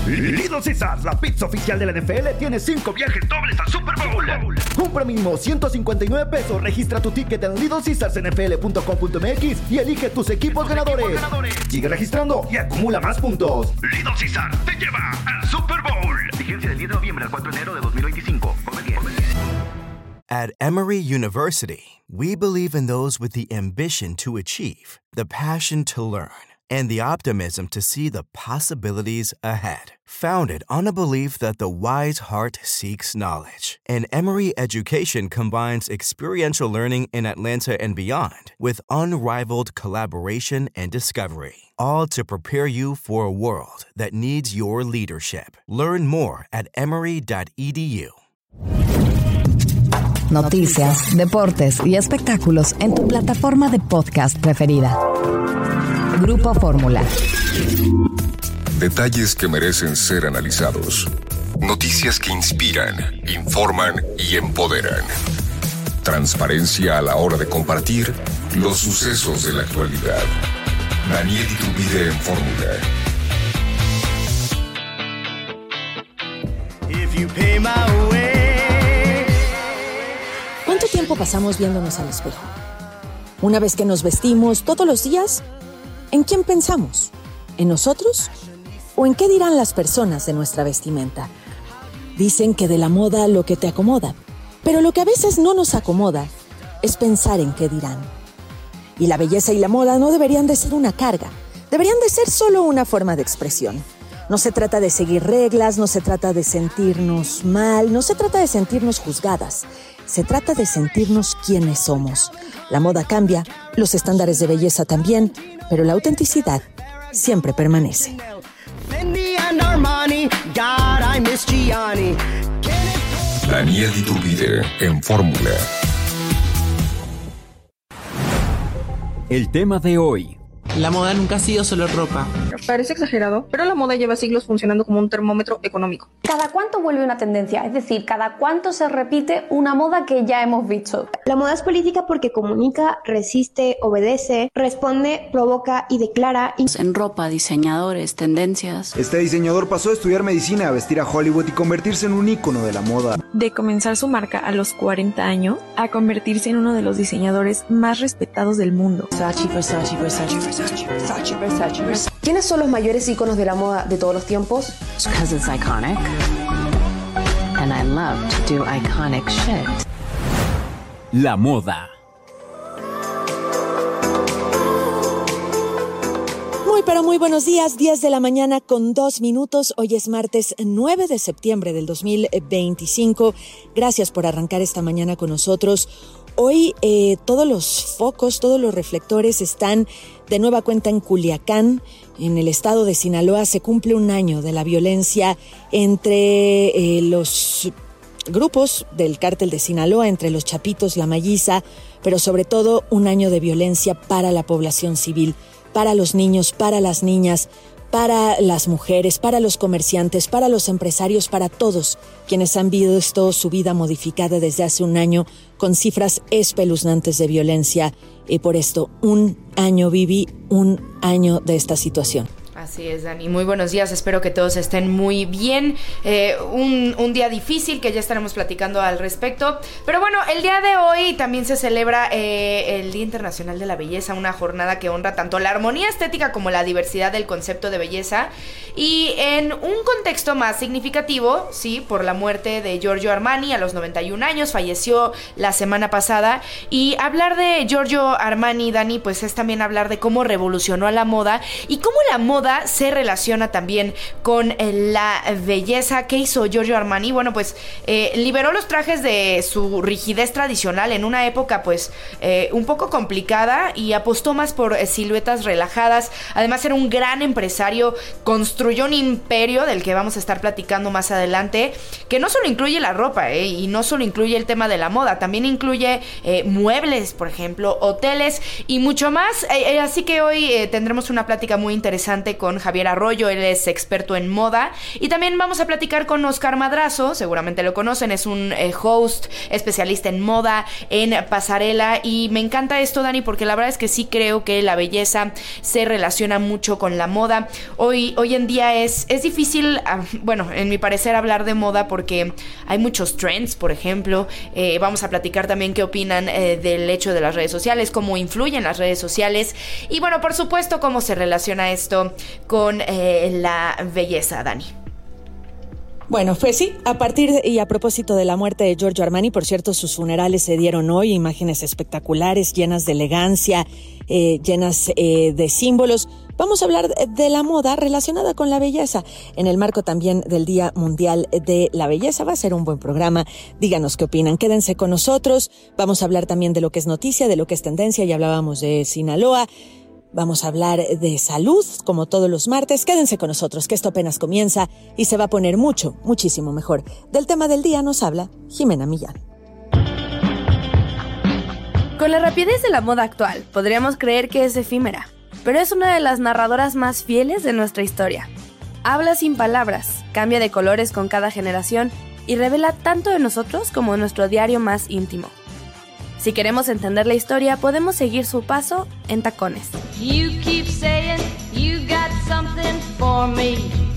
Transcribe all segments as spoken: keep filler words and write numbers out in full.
Little Caesars, la pizza oficial de la N F L, tiene cinco viajes dobles al Super Bowl. Compra mínimo ciento cincuenta y nueve pesos, registra tu ticket en little caesars n f l punto com punto m x y elige tus equipos, tus ganadores. equipos ganadores. Sigue registrando y acumula más puntos. Little Caesars te lleva al Super Bowl. Vigencia del diez de noviembre al cuatro de enero de dos mil veinticinco. Come bien. At Emory University, we believe in those with the ambition to achieve, the passion to learn, and the optimism to see the possibilities ahead. Founded on a belief that the wise heart seeks knowledge, and Emory education combines experiential learning in Atlanta and beyond with unrivaled collaboration and discovery, all to prepare you for a world that needs your leadership. Learn more at emory dot e d u. Noticias, deportes y espectáculos en tu plataforma de podcast preferida. Grupo Fórmula. Detalles que merecen ser analizados. Noticias que inspiran, informan y empoderan. Transparencia a la hora de compartir los sucesos de la actualidad. Daniel Iturbide en Fórmula. If you pay my way. ¿Cuánto tiempo pasamos viéndonos al espejo? Una vez que nos vestimos todos los días, ¿en quién pensamos? ¿En nosotros? ¿O en qué dirán las personas de nuestra vestimenta? Dicen que de la moda lo que te acomoda, pero lo que a veces no nos acomoda es pensar en qué dirán. Y la belleza y la moda no deberían de ser una carga, deberían de ser solo una forma de expresión. No se trata de seguir reglas, no se trata de sentirnos mal, no se trata de sentirnos juzgadas. Se trata de sentirnos quienes somos. La moda cambia, los estándares de belleza también, pero la autenticidad siempre permanece. Daniel Iturbide en Fórmula. El tema de hoy. La moda nunca ha sido solo ropa. Parece exagerado, pero la moda lleva siglos funcionando como un termómetro económico. ¿Cada cuánto vuelve una tendencia? Es decir, ¿cada cuánto se repite una moda que ya hemos visto? La moda es política porque comunica, resiste, obedece, responde, provoca y declara. En ropa, diseñadores, tendencias. Este diseñador pasó de estudiar medicina a vestir a Hollywood y convertirse en un ícono de la moda. De comenzar su marca a los cuarenta años a convertirse en uno de los diseñadores más respetados del mundo. Versace, Versace, Versace, Versace. Versace, Versace, Versace. ¿Quiénes son los mayores íconos de la moda de todos los tiempos? Because it's iconic. And I love to do iconic shit. La moda. Muy pero muy buenos días, diez de la mañana con dos minutos. Hoy es martes nueve de septiembre del dos mil veinticinco. Gracias por arrancar esta mañana con nosotros. Hoy eh, todos los focos, todos los reflectores están de nueva cuenta en Culiacán, en el estado de Sinaloa. Se cumple un año de la violencia entre eh, los grupos del cártel de Sinaloa, entre los Chapitos, la Malliza, pero sobre todo un año de violencia para la población civil, para los niños, para las niñas, para las mujeres, para los comerciantes, para los empresarios, para todos quienes han visto su vida modificada desde hace un año con cifras espeluznantes de violencia. Y por esto, un año viví, un año de esta situación. Así es, Dani. Muy buenos días. Espero que todos estén muy bien. Eh, un, un día difícil que ya estaremos platicando al respecto. Pero bueno, el día de hoy también se celebra eh, el Día Internacional de la Belleza, una jornada que honra tanto la armonía estética como la diversidad del concepto de belleza. Y en un contexto más significativo, sí, por la muerte de Giorgio Armani a los noventa y un años, falleció la semana pasada. Y hablar de Giorgio Armani, Dani, pues es también hablar de cómo revolucionó a la moda y cómo la moda se relaciona también con la belleza. ¿Qué hizo Giorgio Armani? Bueno, pues eh, liberó los trajes de su rigidez tradicional en una época pues eh, un poco complicada y apostó más por eh, siluetas relajadas. Además era un gran empresario, construyó un imperio del que vamos a estar platicando más adelante, que no solo incluye la ropa eh, y no solo incluye el tema de la moda, también incluye eh, muebles, por ejemplo, hoteles y mucho más. Eh, eh, así que hoy eh, tendremos una plática muy interesante con Javier Arroyo, él es experto en moda. Y también vamos a platicar con Oscar Madrazo, seguramente lo conocen, es un eh, host, especialista en moda, en pasarela. Y me encanta esto, Dani, porque la verdad es que sí creo que la belleza se relaciona mucho con la moda. Hoy, hoy en día es, es difícil, uh, bueno, en mi parecer, hablar de moda porque hay muchos trends, por ejemplo. Eh, vamos a platicar también qué opinan eh, del hecho de las redes sociales, cómo influyen las redes sociales y, bueno, por supuesto, cómo se relaciona esto con eh, la belleza, Dani. Bueno, pues sí, a partir de, y a propósito de la muerte de Giorgio Armani, por cierto, sus funerales se dieron hoy, imágenes espectaculares, llenas de elegancia, eh, llenas eh, de símbolos. Vamos a hablar de la moda relacionada con la belleza, en el marco también del Día Mundial de la Belleza. Va a ser un buen programa, díganos qué opinan, quédense con nosotros. Vamos a hablar también de lo que es noticia, de lo que es tendencia, ya hablábamos de Sinaloa. Vamos a hablar de salud, como todos los martes. Quédense con nosotros, que esto apenas comienza y se va a poner mucho, muchísimo mejor. Del tema del día nos habla Jimena Millán. Con la rapidez de la moda actual, podríamos creer que es efímera, pero es una de las narradoras más fieles de nuestra historia. Habla sin palabras, cambia de colores con cada generación y revela tanto de nosotros como de nuestro diario más íntimo. Si queremos entender la historia, podemos seguir su paso en tacones. You keep saying you got something for me.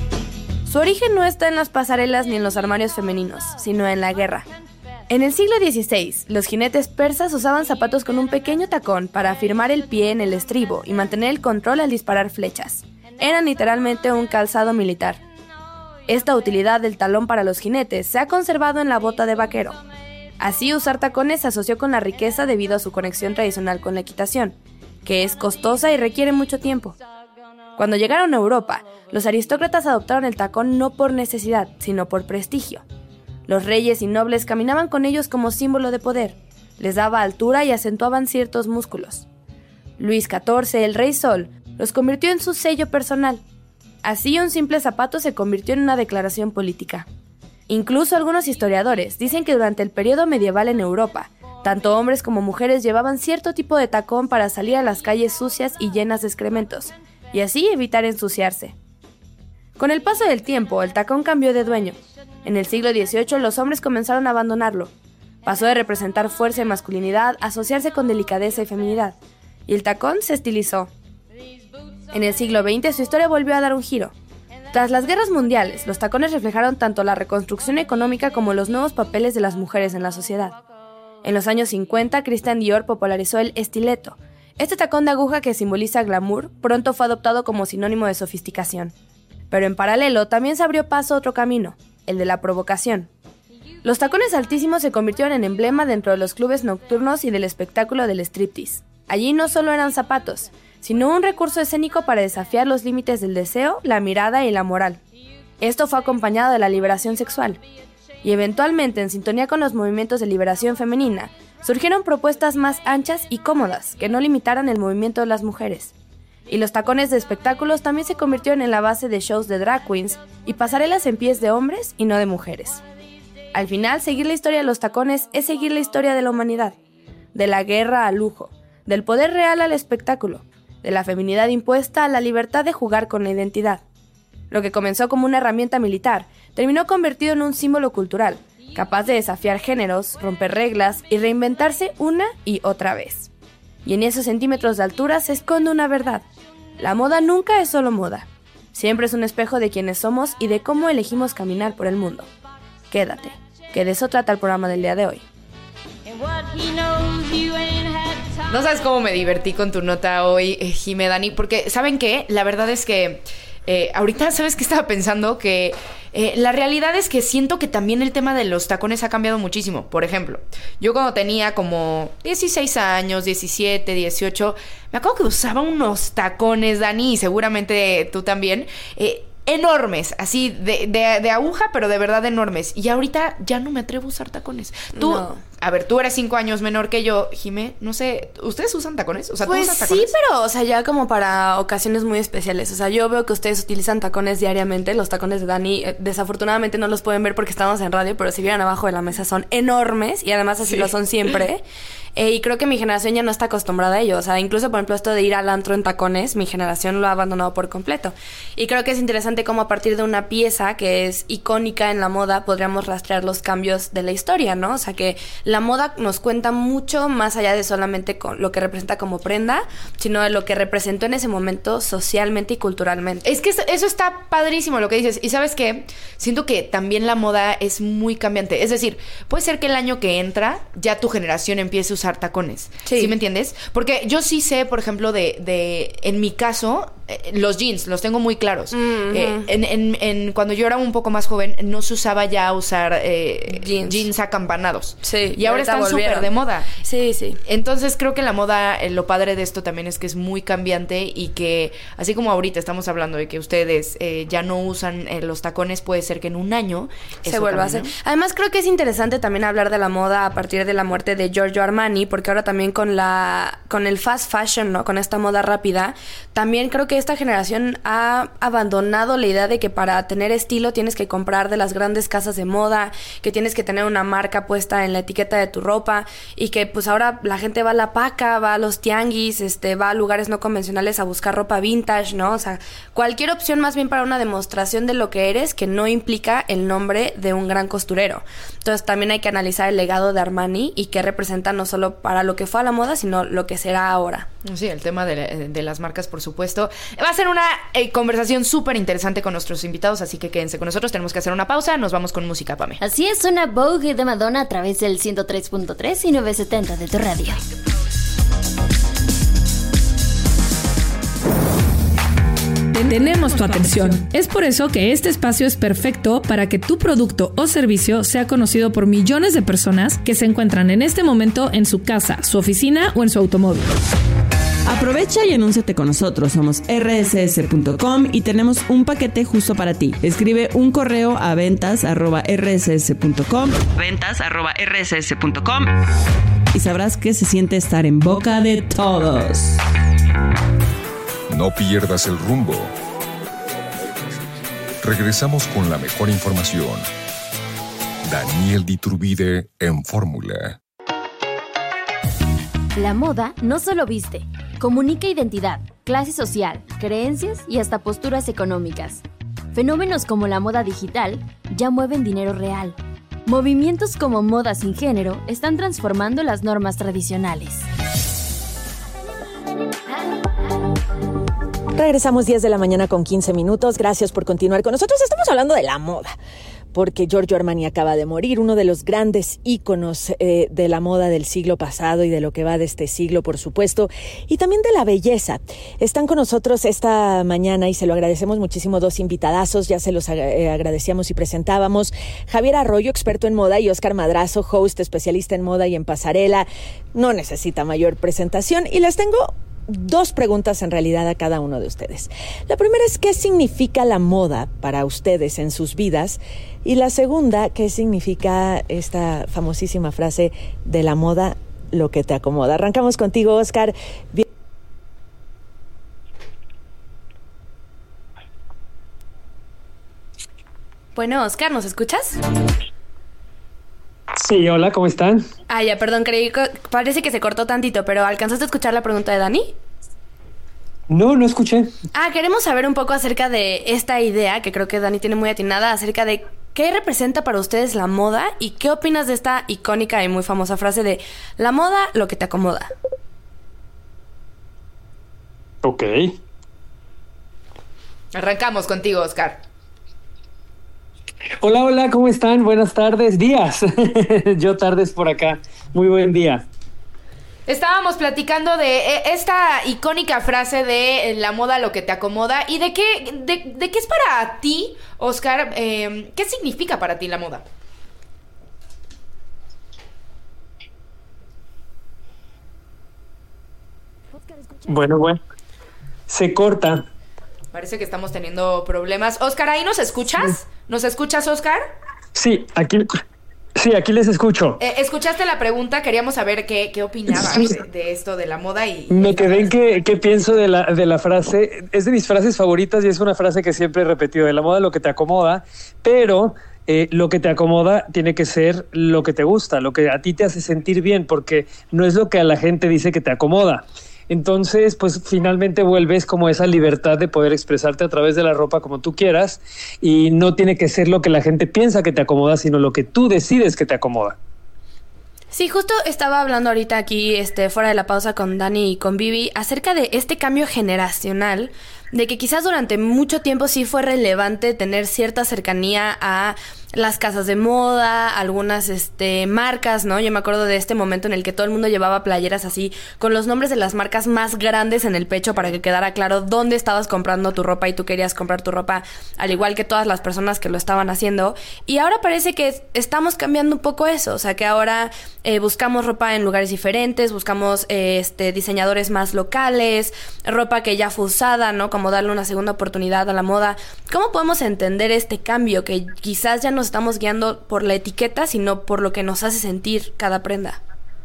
Su origen no está en las pasarelas ni en los armarios femeninos, sino en la guerra. En el siglo dieciséis, los jinetes persas usaban zapatos con un pequeño tacón para afirmar el pie en el estribo y mantener el control al disparar flechas. Eran literalmente un calzado militar. Esta utilidad del talón para los jinetes se ha conservado en la bota de vaquero. Así, usar tacones se asoció con la riqueza debido a su conexión tradicional con la equitación, que es costosa y requiere mucho tiempo. Cuando llegaron a Europa, los aristócratas adoptaron el tacón no por necesidad, sino por prestigio. Los reyes y nobles caminaban con ellos como símbolo de poder, les daba altura y acentuaban ciertos músculos. Luis catorce, el Rey Sol, los convirtió en su sello personal. Así, un simple zapato se convirtió en una declaración política. Incluso algunos historiadores dicen que durante el periodo medieval en Europa, tanto hombres como mujeres llevaban cierto tipo de tacón para salir a las calles sucias y llenas de excrementos, y así evitar ensuciarse. Con el paso del tiempo, el tacón cambió de dueño. En el siglo dieciocho, los hombres comenzaron a abandonarlo. Pasó de representar fuerza y masculinidad a asociarse con delicadeza y feminidad, y el tacón se estilizó. En el siglo veinte, su historia volvió a dar un giro. Tras las guerras mundiales, los tacones reflejaron tanto la reconstrucción económica como los nuevos papeles de las mujeres en la sociedad. En los años cincuenta, Christian Dior popularizó el estiletto. Este tacón de aguja que simboliza glamour pronto fue adoptado como sinónimo de sofisticación. Pero en paralelo también se abrió paso otro camino, el de la provocación. Los tacones altísimos se convirtieron en emblema dentro de los clubes nocturnos y del espectáculo del striptease. Allí no solo eran zapatos, sino un recurso escénico para desafiar los límites del deseo, la mirada y la moral. Esto fue acompañado de la liberación sexual. Y eventualmente, en sintonía con los movimientos de liberación femenina, surgieron propuestas más anchas y cómodas que no limitaran el movimiento de las mujeres. Y los tacones de espectáculos también se convirtieron en la base de shows de drag queens y pasarelas en pies de hombres y no de mujeres. Al final, seguir la historia de los tacones es seguir la historia de la humanidad, de la guerra al lujo, del poder real al espectáculo, de la feminidad impuesta a la libertad de jugar con la identidad. Lo que comenzó como una herramienta militar, terminó convertido en un símbolo cultural, capaz de desafiar géneros, romper reglas y reinventarse una y otra vez. Y en esos centímetros de altura se esconde una verdad. La moda nunca es solo moda. Siempre es un espejo de quiénes somos y de cómo elegimos caminar por el mundo. Quédate, que de eso trata el programa del día de hoy. No sabes cómo me divertí con tu nota hoy, eh, Jime, Dani, porque ¿saben qué? La verdad es que eh, ahorita, ¿sabes qué estaba pensando? Que eh, la realidad es que siento que también el tema de los tacones ha cambiado muchísimo. Por ejemplo, yo cuando tenía como dieciséis años, diecisiete, dieciocho, me acuerdo que usaba unos tacones, Dani, y seguramente tú también, eh, enormes, así de, de, de aguja, pero de verdad enormes. Y ahorita ya no me atrevo a usar tacones. Tú, no. a ver, tú eres cinco años menor que yo, Jimé, no sé, ¿ustedes usan tacones? O sea, ¿tú pues usas tacones? Sí, pero, o sea, ya como para ocasiones muy especiales. O sea, yo veo que ustedes utilizan tacones diariamente. Los tacones de Dani, eh, desafortunadamente no los pueden ver porque estamos en radio, pero si vieran abajo de la mesa son enormes y además así sí. lo son siempre. Eh, y creo que mi generación ya no está acostumbrada a ello. O sea, incluso, por ejemplo, esto de ir al antro en tacones, mi generación lo ha abandonado por completo. Y creo que es interesante cómo a partir de una pieza que es icónica en la moda podríamos rastrear los cambios de la historia, ¿no? O sea, que la moda nos cuenta mucho más allá de solamente con lo que representa como prenda, sino de lo que representó en ese momento socialmente y culturalmente. Es que eso está padrísimo lo que dices. Y ¿sabes qué? Siento que también la moda es muy cambiante. Es decir, puede ser que el año que entra ya tu generación empiece a usar tacones. Sí. ¿Sí me entiendes? Porque yo sí sé, por ejemplo, de, de en mi caso, eh, los jeans, los tengo muy claros. Mm-hmm. eh, en, en, en, cuando yo era un poco más joven, no se usaba ya usar eh, jeans. jeans acampanados. Sí. Y ahora están súper de moda. Sí, sí. Entonces creo que la moda, eh, lo padre de esto también es que es muy cambiante y que, así como ahorita estamos hablando de que ustedes eh, ya no usan eh, los tacones, puede ser que en un año se vuelva a hacer. Además, creo que es interesante también hablar de la moda a partir de la muerte de Giorgio Armani, porque ahora también con la con el fast fashion, ¿no? Con esta moda rápida, también creo que esta generación ha abandonado la idea de que para tener estilo tienes que comprar de las grandes casas de moda, que tienes que tener una marca puesta en la etiqueta de tu ropa y que pues ahora la gente va a la paca, va a los tianguis, este, va a lugares no convencionales a buscar ropa vintage, ¿no? O sea, cualquier opción más bien para una demostración de lo que eres que no implica el nombre de un gran costurero. Entonces también hay que analizar el legado de Armani y qué representa no solo para lo que fue a la moda, sino lo que será ahora. Sí, el tema de, de las marcas, por supuesto. Va a ser una eh, conversación súper interesante con nuestros invitados, así que quédense con nosotros. Tenemos que hacer una pausa. Nos vamos con música, Pame. Así es, una Vogue de Madonna a través del ciento tres punto tres y novecientos setenta de tu radio. Tenemos tu atención. Es por eso que este espacio es perfecto para que tu producto o servicio sea conocido por millones de personas que se encuentran en este momento en su casa, su oficina o en su automóvil. Aprovecha y anúnciate con nosotros. Somos erre ese ese punto com y tenemos un paquete justo para ti. Escribe un correo a ventas arroba erre ese ese punto com, ventas arroba erre ese ese punto com y sabrás que se siente estar en boca de todos. No pierdas el rumbo. Regresamos con la mejor información. Daniel Diturbide en Fórmula. La moda no solo viste, comunica identidad, clase social, creencias y hasta posturas económicas. Fenómenos como la moda digital ya mueven dinero real. Movimientos como moda sin género están transformando las normas tradicionales. Regresamos diez de la mañana con quince minutos. Gracias por continuar con nosotros. Estamos hablando de la moda, porque Giorgio Armani acaba de morir, uno de los grandes íconos eh, de la moda del siglo pasado y de lo que va de este siglo, por supuesto, y también de la belleza. Están con nosotros esta mañana y se lo agradecemos muchísimo dos invitadazos, ya se los ag- eh, agradecíamos y presentábamos. Javier Arroyo, experto en moda, y Oscar Madrazo, host, especialista en moda y en pasarela. No necesita mayor presentación y les tengo dos preguntas en realidad a cada uno de ustedes. La primera es ¿qué significa la moda para ustedes en sus vidas? Y la segunda, ¿qué significa esta famosísima frase de la moda, lo que te acomoda? Arrancamos contigo, Oscar. Bien. Bueno, Oscar, ¿nos escuchas? Sí, hola, ¿cómo están? Ah, ya, perdón, creí que parece que se cortó tantito, pero ¿alcanzaste a escuchar la pregunta de Dani? No, no escuché. Ah, queremos saber un poco acerca de esta idea, que creo que Dani tiene muy atinada, acerca de qué representa para ustedes la moda y qué opinas de esta icónica y muy famosa frase de la moda, lo que te acomoda. Ok. Arrancamos contigo, Oscar. Hola, hola, ¿cómo están? Buenas tardes, días. Yo tardes por acá. Muy buen día. Estábamos platicando de esta icónica frase de la moda, lo que te acomoda. ¿Y de qué, de, de qué es para ti, Oscar? Eh, ¿Qué significa para ti la moda? Bueno, bueno. Se corta. Parece que estamos teniendo problemas. Oscar, ¿ahí nos escuchas? Sí. ¿Nos escuchas, Oscar? Sí, aquí, Sí, aquí les escucho. Eh, ¿Escuchaste la pregunta? Queríamos saber qué, qué opinabas de, de esto de la moda y... Me quedé en qué, qué pienso de la, de la frase. Es de mis frases favoritas y es una frase que siempre he repetido. De la moda lo que te acomoda, pero eh, lo que te acomoda tiene que ser lo que te gusta, lo que a ti te hace sentir bien, porque no es lo que a la gente dice que te acomoda. Entonces, pues finalmente vuelves como esa libertad de poder expresarte a través de la ropa como tú quieras y no tiene que ser lo que la gente piensa que te acomoda, sino lo que tú decides que te acomoda. Sí, justo estaba hablando ahorita aquí, este, fuera de la pausa con Dani y con Vivi, acerca de este cambio generacional, de que quizás durante mucho tiempo sí fue relevante tener cierta cercanía a las casas de moda, algunas este marcas, ¿no? Yo me acuerdo de este momento en el que todo el mundo llevaba playeras así con los nombres de las marcas más grandes en el pecho para que quedara claro dónde estabas comprando tu ropa y tú querías comprar tu ropa al igual que todas las personas que lo estaban haciendo. Y ahora parece que estamos cambiando un poco eso, o sea que ahora eh, buscamos ropa en lugares diferentes, buscamos eh, este diseñadores más locales, ropa que ya fue usada, ¿no? Como darle una segunda oportunidad a la moda. ¿Cómo podemos entender este cambio que quizás ya nos estamos guiando por la etiqueta, sino por lo que nos hace sentir cada prenda?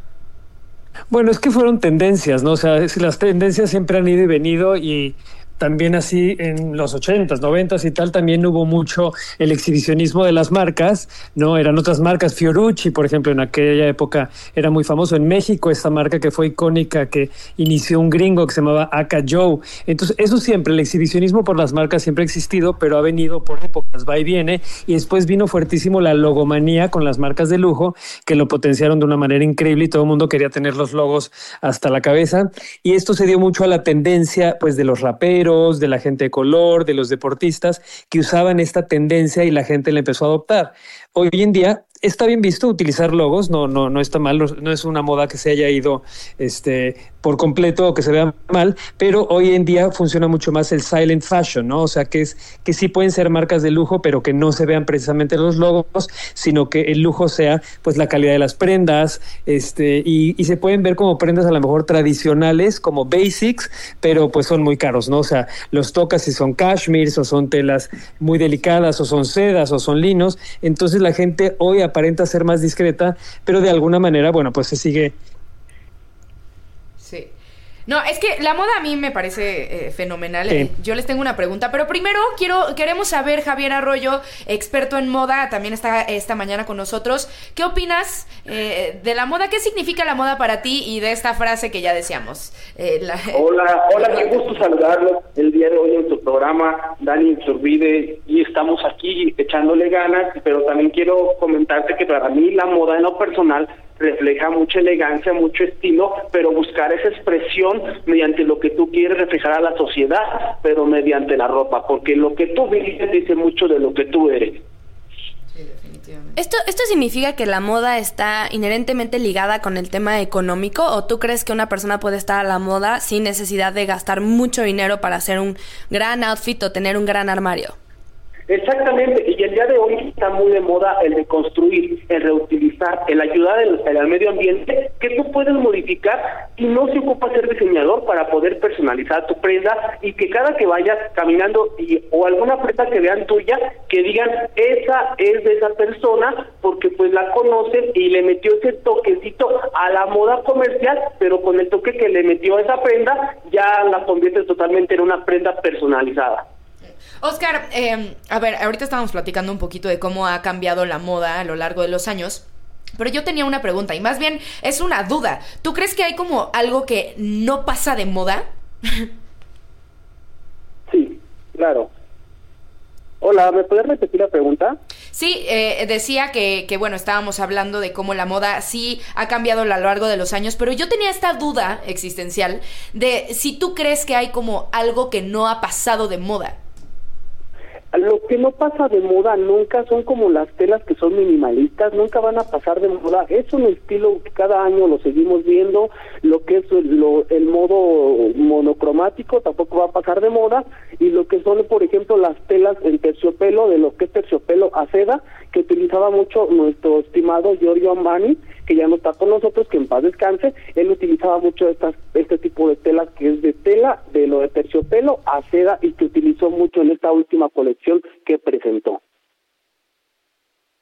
Bueno, es que fueron tendencias, ¿no? O sea, las tendencias siempre han ido y venido y también así en los ochentas, noventas y tal, también hubo mucho el exhibicionismo de las marcas, ¿no? Eran otras marcas, Fiorucci, por ejemplo, en aquella época era muy famoso. En México, esta marca que fue icónica, que inició un gringo que se llamaba Aka Joe. Entonces, eso siempre, el exhibicionismo por las marcas siempre ha existido, pero ha venido por épocas, va y viene, y después vino fuertísimo la logomanía con las marcas de lujo, que lo potenciaron de una manera increíble y todo el mundo quería tener los logos hasta la cabeza, y esto se dio mucho a la tendencia, pues, de los raperos, de la gente de color, de los deportistas, que usaban esta tendencia y la gente la empezó a adoptar. Hoy en día está bien visto utilizar logos, no, no, no está mal, no es una moda que se haya ido este, por completo o que se vea mal, pero hoy en día funciona mucho más el silent fashion, ¿no? O sea, que es que sí pueden ser marcas de lujo, pero que no se vean precisamente los logos, sino que el lujo sea pues la calidad de las prendas, este, y, y se pueden ver como prendas a lo mejor tradicionales, como basics, pero pues son muy caros, ¿no? O sea, los tocas si son cashmeres o son telas muy delicadas o son sedas o son linos, entonces la gente hoy aparenta ser más discreta, pero de alguna manera, bueno, pues se sigue. Sí. No, es que la moda a mí me parece eh, fenomenal. Sí. Eh, yo les tengo una pregunta, pero primero quiero queremos saber, Javier Arroyo, experto en moda, también está esta mañana con nosotros. ¿Qué opinas eh, de la moda? ¿Qué significa la moda para ti? Y de esta frase que ya decíamos. Eh, la, hola, hola, qué gusto saludarlos el día de hoy en tu programa, Dani Iturbide, y estamos aquí echándole ganas, pero también quiero comentarte que para mí la moda en lo personal refleja mucha elegancia, mucho estilo, pero buscar esa expresión mediante lo que tú quieres reflejar a la sociedad, pero mediante la ropa, porque lo que tú vives dice mucho de lo que tú eres. Sí, definitivamente. ¿Esto, ¿Esto significa que la moda está inherentemente ligada con el tema económico, o tú crees que una persona puede estar a la moda sin necesidad de gastar mucho dinero para hacer un gran outfit o tener un gran armario? Exactamente, y el día de hoy está muy de moda el de construir, el reutilizar, el ayudar al, al medio ambiente, que tú puedes modificar y no se ocupa ser diseñador para poder personalizar tu prenda y que cada que vayas caminando y o alguna prenda que vean tuya, que digan, esa es de esa persona, porque pues la conocen y le metió ese toquecito a la moda comercial, pero con el toque que le metió a esa prenda, ya la convierte totalmente en una prenda personalizada. Oscar, eh, a ver, ahorita estábamos platicando un poquito de cómo ha cambiado la moda a lo largo de los años, pero yo tenía una pregunta, y más bien es una duda. ¿Tú crees que hay como algo que no pasa de moda? Sí, claro. Hola, ¿me puedes repetir la pregunta? Sí, eh, decía que, que, bueno, estábamos hablando de cómo la moda sí ha cambiado a lo largo de los años, pero yo tenía esta duda existencial de si tú crees que hay como algo que no ha pasado de moda. Lo que no pasa de moda nunca son como las telas que son minimalistas, nunca van a pasar de moda. Es un estilo que cada año lo seguimos viendo. Lo que es lo, el modo monocromático tampoco va a pasar de moda, y lo que son, por ejemplo, las telas en terciopelo, de lo que es terciopelo a seda, que utilizaba mucho nuestro estimado Giorgio Armani, que ya no está con nosotros, que en paz descanse. Él utilizaba mucho estas, este tipo de telas que es de tela, de lo de terciopelo a seda, y que utilizó mucho en esta última colección que presentó.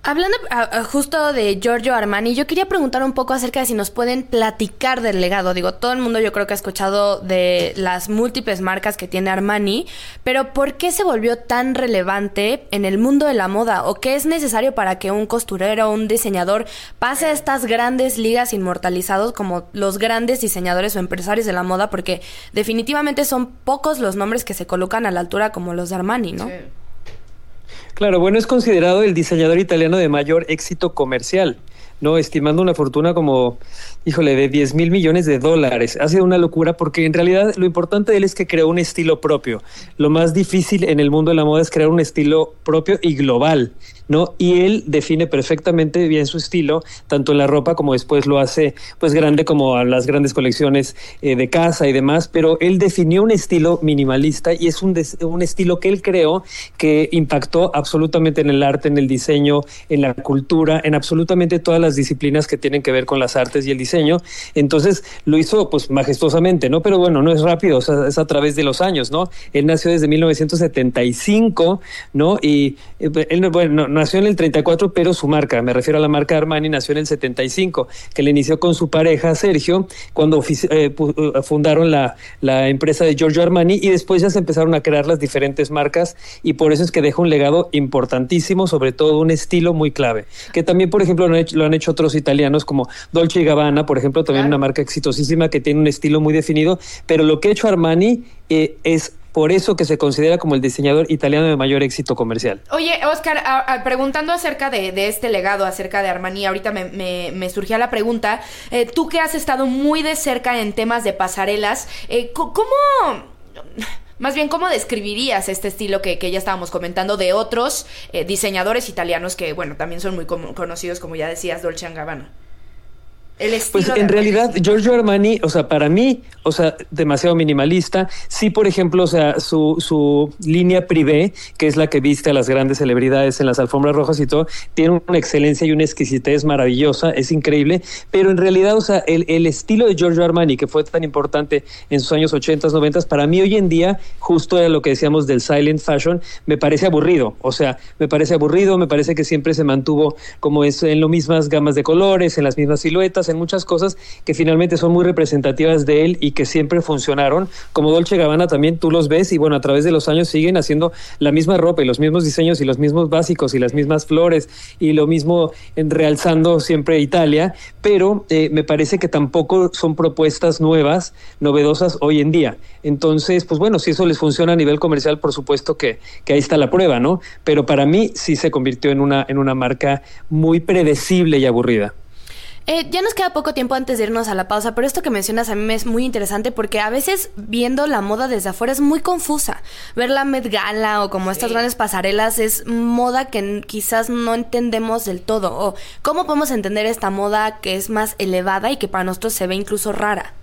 Hablando uh, justo de Giorgio Armani, yo quería preguntar un poco acerca de si nos pueden platicar del legado. Digo, todo el mundo yo creo que ha escuchado de las múltiples marcas que tiene Armani, pero ¿por qué se volvió tan relevante en el mundo de la moda? ¿O qué es necesario para que un costurero o un diseñador pase a estas grandes ligas inmortalizados como los grandes diseñadores o empresarios de la moda? Porque definitivamente son pocos los nombres que se colocan a la altura como los de Armani, ¿no? Sí. Claro, bueno, es considerado el diseñador italiano de mayor éxito comercial, ¿no? Estimando una fortuna como, híjole, de diez mil millones de dólares. Ha sido una locura porque en realidad lo importante de él es que creó un estilo propio. Lo más difícil en el mundo de la moda es crear un estilo propio y global, ¿no? Y él define perfectamente bien su estilo, tanto en la ropa como después lo hace pues grande como a las grandes colecciones eh, de casa y demás, pero él definió un estilo minimalista y es un, des- un estilo que él creó que impactó absolutamente en el arte, en el diseño, en la cultura, en absolutamente todas las disciplinas que tienen que ver con las artes y el diseño. Entonces lo hizo pues majestuosamente, ¿no? Pero bueno, no es rápido, o sea, es a través de los años, ¿no? Él nació desde mil novecientos setenta y cinco, ¿no? Y eh, él, bueno, no, nació en el treinta y cuatro, pero su marca, me refiero a la marca Armani, nació en el setenta y cinco, que le inició con su pareja Sergio, cuando eh, fundaron la, la empresa de Giorgio Armani, y después ya se empezaron a crear las diferentes marcas, y por eso es que deja un legado importantísimo, sobre todo un estilo muy clave, que también, por ejemplo, lo han hecho, lo han hecho otros italianos, como Dolce y Gabbana, por ejemplo, también claro. Una marca exitosísima que tiene un estilo muy definido, pero lo que ha hecho Armani eh, es por eso que se considera como el diseñador italiano de mayor éxito comercial. Oye, Oscar, a, a, preguntando acerca de, de este legado, acerca de Armani, ahorita me, me, me surgía la pregunta, eh, tú que has estado muy de cerca en temas de pasarelas, eh, ¿cómo... Más bien, ¿cómo describirías este estilo que, que ya estábamos comentando de otros eh, diseñadores italianos que, bueno, también son muy com- conocidos, como ya decías, Dolce and Gabbana? El estilo pues en de realidad Giorgio Armani, o sea, para mí, o sea, demasiado minimalista. Sí, por ejemplo, o sea, su, su línea Privé, que es la que viste a las grandes celebridades en las alfombras rojas y todo, tiene una excelencia y una exquisitez maravillosa, es increíble, pero en realidad, o sea, el, el estilo de Giorgio Armani, que fue tan importante en sus años ochentas, noventas, para mí hoy en día, justo era lo que decíamos del silent fashion, me parece aburrido, o sea, me parece aburrido, me parece que siempre se mantuvo como es en las mismas gamas de colores, en las mismas siluetas, en muchas cosas que finalmente son muy representativas de él y que siempre funcionaron, como Dolce Gabbana también tú los ves y bueno, a través de los años siguen haciendo la misma ropa y los mismos diseños y los mismos básicos y las mismas flores y lo mismo en realzando siempre Italia, pero eh, me parece que tampoco son propuestas nuevas, novedosas hoy en día. Entonces, pues bueno, si eso les funciona a nivel comercial, por supuesto que, que ahí está la prueba, ¿no? Pero para mí sí se convirtió en una, en una marca muy predecible y aburrida. Eh, ya nos queda poco tiempo antes de irnos a la pausa, pero esto que mencionas a mí me es muy interesante porque a veces viendo la moda desde afuera es muy confusa. Ver la Met Gala o como estas sí. grandes pasarelas es moda que quizás no entendemos del todo. O ¿cómo podemos entender esta moda que es más elevada y que para nosotros se ve incluso rara?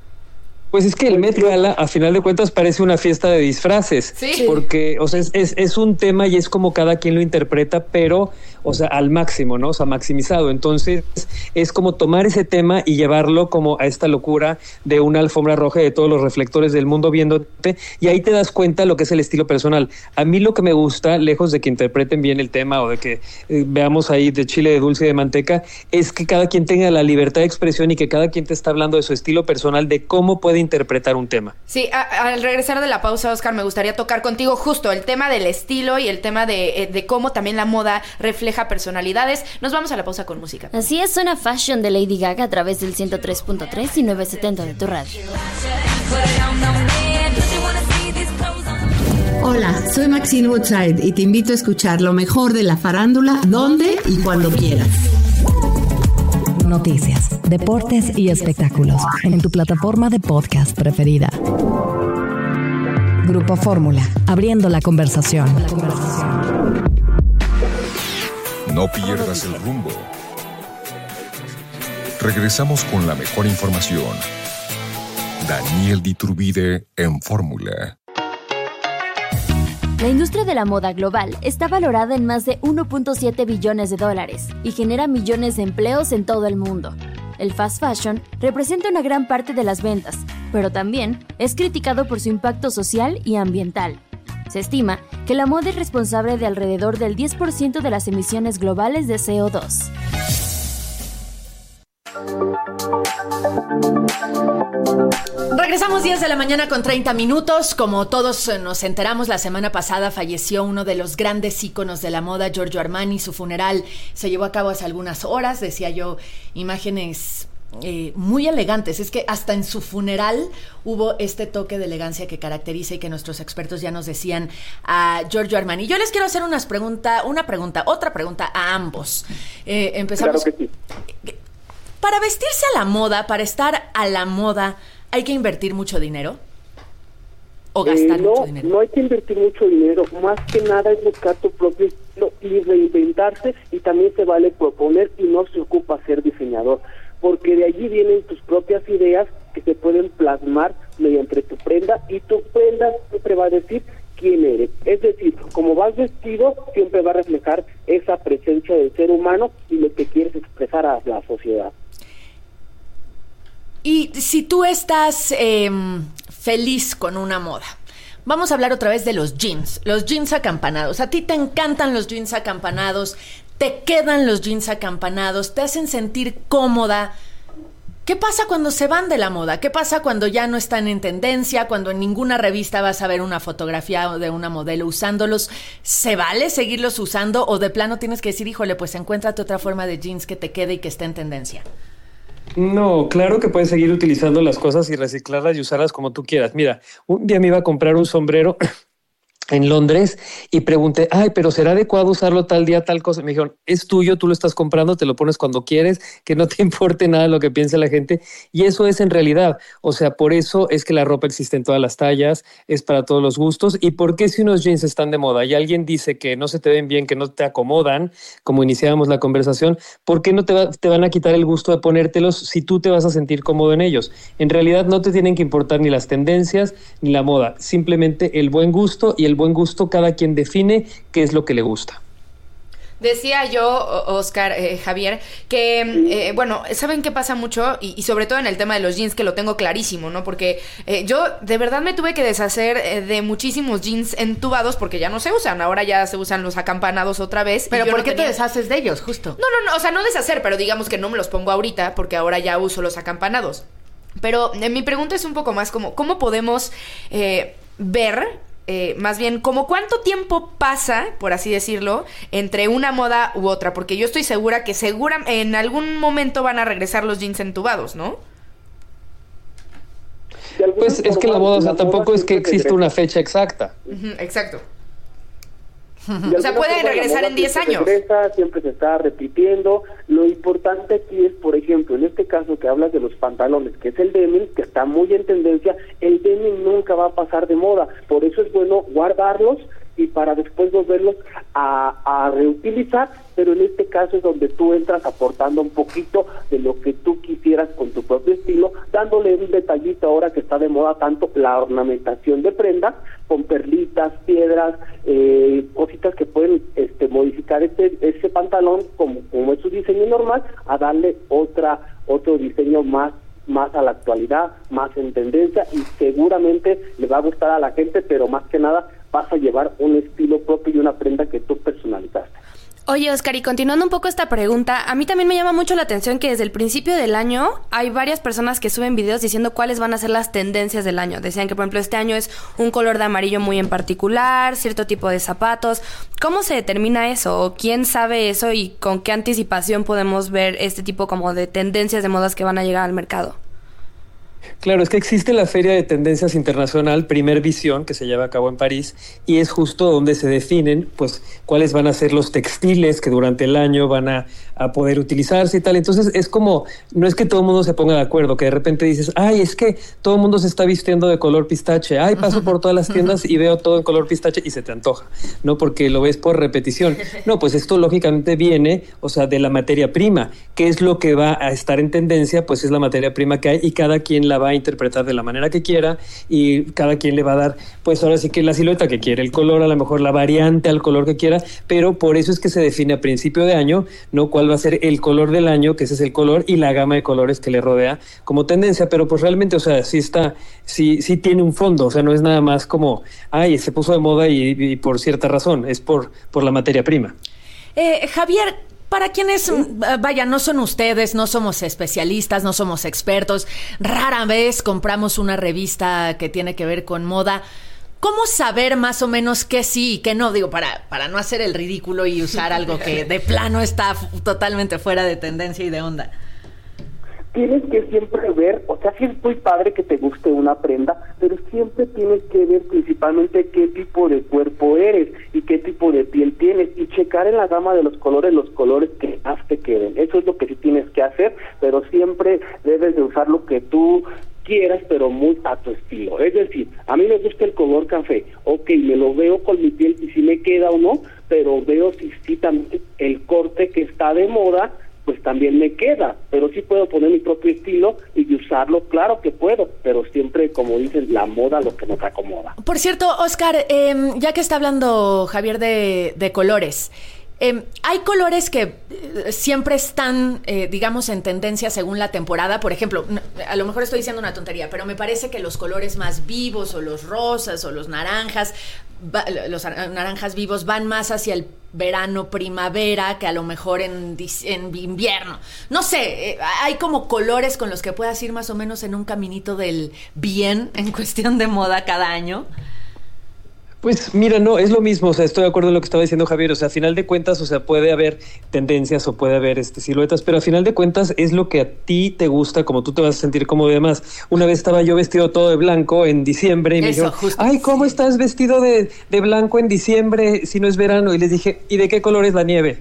Pues es que el Met Gala, a final de cuentas, parece una fiesta de disfraces. Sí. Porque, o sea, es, es, es un tema y es como cada quien lo interpreta, pero, o sea, al máximo, ¿no? O sea, maximizado. Entonces, es como tomar ese tema y llevarlo como a esta locura de una alfombra roja de todos los reflectores del mundo viéndote, y ahí te das cuenta lo que es el estilo personal. A mí lo que me gusta, lejos de que interpreten bien el tema o de que eh, veamos ahí de chile, de dulce y de manteca, es que cada quien tenga la libertad de expresión y que cada quien te está hablando de su estilo personal, de cómo puede interpretar un tema. Sí, a, al regresar de la pausa, Oscar, me gustaría tocar contigo justo el tema del estilo y el tema de, de cómo también la moda refleja personalidades. Nos vamos a la pausa con música. Así es, suena Fashion de Lady Gaga a través del ciento tres punto tres y novecientos setenta de tu radio. Hola, soy Maxine Woodside y te invito a escuchar lo mejor de la farándula, donde y cuando quieras. Noticias, deportes y espectáculos en tu plataforma de podcast preferida. Grupo Fórmula, abriendo la conversación. La conversación. No pierdas el rumbo. Regresamos con la mejor información. Daniel Diturbide en Fórmula. La industria de la moda global está valorada en más de uno punto siete billones de dólares y genera millones de empleos en todo el mundo. El fast fashion representa una gran parte de las ventas, pero también es criticado por su impacto social y ambiental. Se estima que la moda es responsable de alrededor del diez por ciento de las emisiones globales de C O dos. Regresamos diez de la mañana con treinta minutos. Como todos nos enteramos, la semana pasada falleció uno de los grandes íconos de la moda, Giorgio Armani. Su funeral se llevó a cabo hace algunas horas. Decía yo, imágenes eh, muy elegantes. Es que hasta en su funeral hubo este toque de elegancia que caracteriza y que nuestros expertos ya nos decían a Giorgio Armani. Yo les quiero hacer unas pregunta, una pregunta, otra pregunta a ambos. Eh, empezamos. Claro que sí. Para vestirse a la moda, para estar a la moda, ¿hay que invertir mucho dinero? ¿O gastar eh, no, mucho dinero? No hay que invertir mucho dinero. Más que nada es buscar tu propio estilo y reinventarse, y también se vale proponer y no se ocupa ser diseñador, porque de allí vienen tus propias ideas que se pueden plasmar mediante tu prenda, y tu prenda siempre va a decir quién eres. Es decir, como vas vestido, siempre va a reflejar esa presencia del ser humano y lo que quieres expresar a la sociedad. Y si tú estás eh, feliz con una moda, vamos a hablar otra vez de los jeans, los jeans acampanados. A ti te encantan los jeans acampanados, te quedan los jeans acampanados, te hacen sentir cómoda. ¿Qué pasa cuando se van de la moda? ¿Qué pasa cuando ya no están en tendencia? Cuando en ninguna revista vas a ver una fotografía de una modelo usándolos. ¿Se vale seguirlos usando o de plano tienes que decir, híjole, pues encuéntrate otra forma de jeans que te quede y que esté en tendencia? No, claro que puedes seguir utilizando las cosas y reciclarlas y usarlas como tú quieras. Mira, un día me iba a comprar un sombrero en Londres y pregunté, ay, pero ¿será adecuado usarlo tal día, tal cosa? Me dijeron, es tuyo, tú lo estás comprando, te lo pones cuando quieres, que no te importe nada lo que piense la gente. Y eso es en realidad, o sea, por eso es que la ropa existe en todas las tallas, es para todos los gustos. ¿Y por qué si unos jeans están de moda y alguien dice que no se te ven bien, que no te acomodan, como iniciábamos la conversación, ¿por qué no te, va, te van a quitar el gusto de ponértelos si tú te vas a sentir cómodo en ellos? En realidad no te tienen que importar ni las tendencias ni la moda, simplemente el buen gusto, y el buen gusto cada quien define qué es lo que le gusta. Decía yo, Oscar, eh, Javier, que, eh, bueno, ¿saben qué pasa mucho? Y, y sobre todo en el tema de los jeans, que lo tengo clarísimo, ¿no? Porque eh, yo de verdad me tuve que deshacer eh, de muchísimos jeans entubados porque ya no se usan. Ahora ya se usan los acampanados otra vez. ¿Pero por no qué tenía... te deshaces de ellos, justo? No, no, no, o sea, no deshacer, pero digamos que no me los pongo ahorita porque ahora ya uso los acampanados. Pero eh, mi pregunta es un poco más como, ¿cómo podemos eh, ver... Eh, más bien, ¿como cuánto tiempo pasa, por así decirlo, entre una moda u otra? Porque yo estoy segura que segura en algún momento van a regresar los jeans entubados, ¿no? Pues es que la moda, o sea, tampoco es que exista una fecha exacta. Uh-huh, exacto. O sea, pueden regresar en diez años. Regresa, siempre se está repitiendo. Lo importante aquí es, por ejemplo, en este caso que hablas de los pantalones, que es el denim, que está muy en tendencia, el denim nunca va a pasar de moda. Por eso es bueno guardarlos y para después volverlos a, a reutilizar, pero en este caso es donde tú entras aportando un poquito de lo que tú quisieras con tu propio estilo, dándole un detallito ahora que está de moda tanto la ornamentación de prenda, con perlitas, piedras, eh, cositas que pueden este, modificar este ese pantalón como, como es su diseño normal, a darle otra otro diseño más más a la actualidad, más en tendencia, y seguramente le va a gustar a la gente, pero más que nada vas a llevar un estilo propio y una prenda que tú personalizaste. Oye, Oscar, y continuando un poco esta pregunta, a mí también me llama mucho la atención que desde el principio del año hay varias personas que suben videos diciendo cuáles van a ser las tendencias del año. Decían que, por ejemplo, este año es un color de amarillo muy en particular, cierto tipo de zapatos. ¿Cómo se determina eso? ¿O quién sabe eso y con qué anticipación podemos ver este tipo como de tendencias de modas que van a llegar al mercado? Claro, es que existe la Feria de Tendencias Internacional Primer Visión, que se lleva a cabo en París, y es justo donde se definen pues cuáles van a ser los textiles que durante el año van a, a poder utilizarse y tal. Entonces es como, no es que todo el mundo se ponga de acuerdo, que de repente dices, ay, es que todo el mundo se está vistiendo de color pistache, ay, paso por todas las tiendas y veo todo en color pistache y se te antoja, ¿no? Porque lo ves por repetición. No, pues esto lógicamente viene, o sea, de la materia prima. ¿Qué es lo que va a estar en tendencia? Pues es la materia prima que hay y cada quien quien la va a interpretar de la manera que quiera y cada quien le va a dar, pues ahora sí que la silueta que quiere, el color, a lo mejor la variante al color que quiera, pero por eso es que se define a principio de año, ¿no? Cuál va a ser el color del año, que ese es el color, y la gama de colores que le rodea como tendencia, pero pues realmente, o sea, sí está, sí, sí tiene un fondo, o sea, no es nada más como, ay, se puso de moda y, y por cierta razón, es por, por la materia prima. Eh, Javier, para quienes, vaya, no son ustedes, no somos especialistas, no somos expertos, rara vez compramos una revista que tiene que ver con moda, ¿cómo saber más o menos qué sí y qué no? Digo, para, para no hacer el ridículo y usar algo que de plano está f- totalmente fuera de tendencia y de onda. Tienes que siempre ver, o sea, sí es muy padre que te guste una prenda, pero siempre tienes que ver principalmente qué tipo de cuerpo eres y qué tipo de piel tienes y checar en la gama de los colores los colores que más te queden. Eso es lo que sí tienes que hacer, pero siempre debes de usar lo que tú quieras, pero muy a tu estilo. Es decir, a mí me gusta el color café, ok, me lo veo con mi piel y si me queda o no, pero veo si sí también el corte que está de moda, pues también me queda, pero sí puedo poner mi propio estilo y usarlo, claro que puedo, pero siempre, como dicen, la moda lo que nos acomoda. Por cierto, Oscar, eh, ya que está hablando Javier de, de colores, eh, hay colores que eh, siempre están, eh, digamos, en tendencia según la temporada. Por ejemplo, a lo mejor estoy diciendo una tontería, pero me parece que los colores más vivos o los rosas o los naranjas, va, los naranjas vivos van más hacia el verano, primavera, que a lo mejor en, en invierno. No sé, eh, hay como colores con los que puedas ir más o menos en un caminito del bien en cuestión de moda cada año. Pues mira, no, es lo mismo, o sea, estoy de acuerdo en lo que estaba diciendo Javier, o sea, a final de cuentas, o sea, puede haber tendencias o puede haber este, siluetas, pero a final de cuentas es lo que a ti te gusta, como tú te vas a sentir cómodo y demás. Una vez estaba yo vestido todo de blanco en diciembre y me dijeron, ay, ¿cómo estás vestido de, de blanco en diciembre si no es verano? Y les dije, ¿y de qué color es la nieve?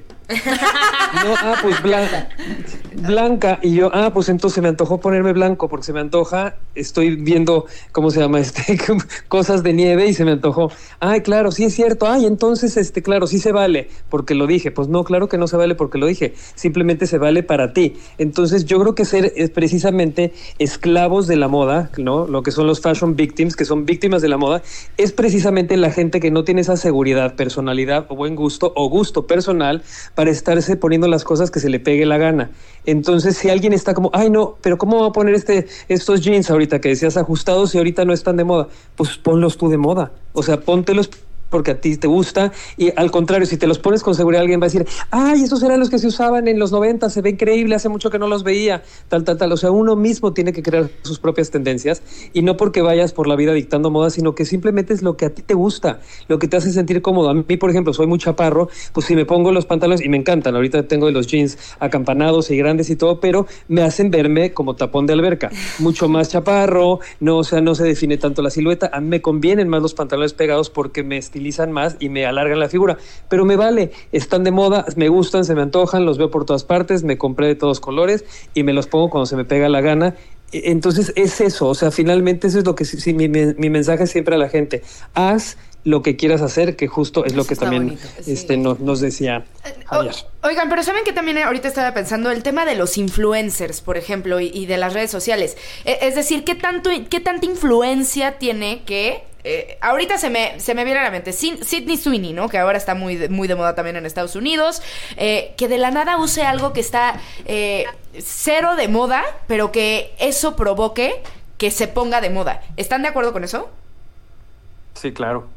No, ah, pues blanca, blanca, y yo, ah, pues entonces me antojó ponerme blanco, porque se me antoja, estoy viendo, ¿cómo se llama? Este, cosas de nieve y se me antojó, ay, claro, sí es cierto, ay, entonces, este, claro, sí se vale, porque lo dije, pues no, claro que no se vale porque lo dije, simplemente se vale para ti. Entonces yo creo que ser es precisamente esclavos de la moda, ¿no? Lo que son los fashion victims, que son víctimas de la moda, es precisamente la gente que no tiene esa seguridad, personalidad o buen gusto, o gusto personal, para estarse poniendo las cosas que se le pegue la gana. Entonces, si alguien está como, ay no, pero ¿cómo va a poner este estos jeans ahorita que decías ajustados y ahorita no están de moda? Pues ponlos tú de moda. O sea, póntelos porque a ti te gusta, y al contrario, si te los pones con seguridad, alguien va a decir, ay, esos eran los que se usaban en los noventa, se ve increíble, hace mucho que no los veía, tal, tal, tal. O sea, uno mismo tiene que crear sus propias tendencias, y no porque vayas por la vida dictando moda, sino que simplemente es lo que a ti te gusta, lo que te hace sentir cómodo. A mí, por ejemplo, soy muy chaparro, pues si me pongo los pantalones, y me encantan, ahorita tengo los jeans acampanados y grandes y todo, pero me hacen verme como tapón de alberca, mucho más chaparro, no, o sea, no se define tanto la silueta. A mí me convienen más los pantalones pegados porque me estilizan más y me alargan la figura, pero me vale, están de moda, me gustan, se me antojan, los veo por todas partes, me compré de todos colores y me los pongo cuando se me pega la gana. Entonces es eso, o sea, finalmente eso es lo que sí, mi, mi, mi mensaje siempre a la gente, haz lo que quieras hacer, que justo es lo que también bonito, sí. este, nos, nos decía Javier. O, oigan, pero ¿saben que también ahorita estaba pensando el tema de los influencers, por ejemplo, y, y de las redes sociales? E, es decir, ¿qué tanto, qué tanta influencia tiene que... Eh, ahorita se me, se me viene a la mente Sydney Sweeney, ¿no? Que ahora está muy de, muy de moda también en Estados Unidos, eh, que de la nada use algo que está eh, cero de moda, pero que eso provoque que se ponga de moda. ¿Están de acuerdo con eso? Sí, claro.